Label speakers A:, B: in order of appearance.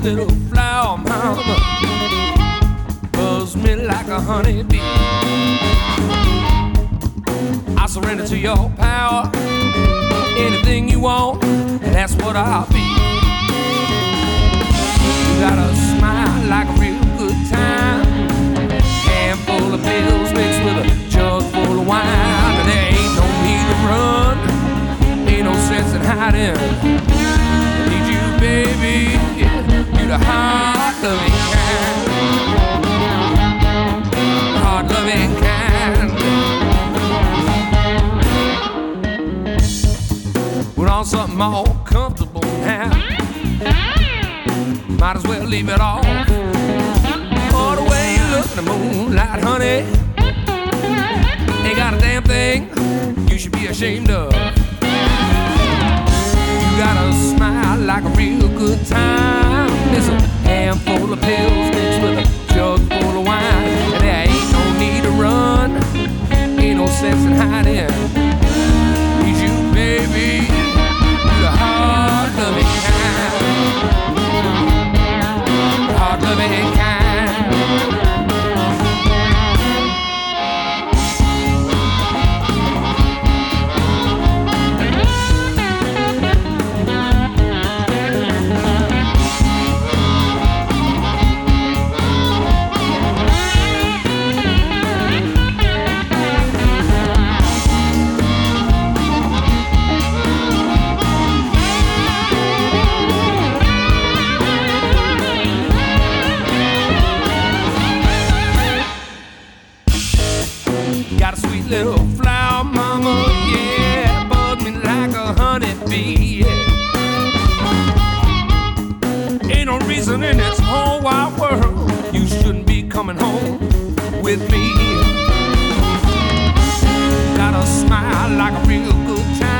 A: little flower, mama, buzz me like a honeybee. I surrender to your power. Anything you want, that's what I'll be. You got a smile like a real good time, handful of pills mixed with a jug full of wine. And there ain't no need to run, ain't no sense in hiding. I need you, baby, you the hard-loving kind, hard-loving kind. Put on something more comfortable now, might as well leave it off. Oh, the way you look in the moonlight, honey, ain't got a damn thing you should be ashamed of. You got a smile like a real good time. It's a handful of pills mixed with a jug full of wine. And there ain't no need to run, ain't no sense in hiding. Need you, baby, you the hard-loving kind, hard-loving kind. Got a sweet little flower, mama, yeah, buzz me like a honeybee, yeah. Ain't no reason in this whole wide world you shouldn't be coming home with me. Got a smile like a real good time.